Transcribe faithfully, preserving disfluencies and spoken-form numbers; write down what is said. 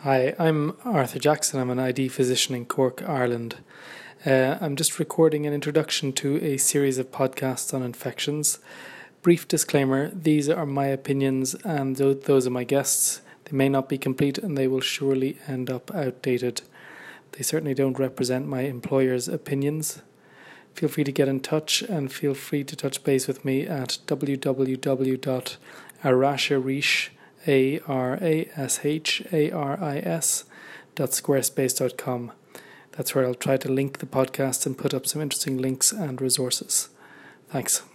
Hi, I'm Arthur Jackson. I'm an I D physician in Cork, Ireland. Uh, I'm just recording an introduction to a series of podcasts on infections. Brief disclaimer, these are my opinions and th- those are my guests. They may not be complete and they will surely end up outdated. They certainly don't represent my employer's opinions. Feel free to get in touch and feel free to touch base with me at w w w dot arasharish, A R A S H A R I S dot squarespace dot com. That's where I'll try to link the podcast and put up some interesting links and resources. Thanks.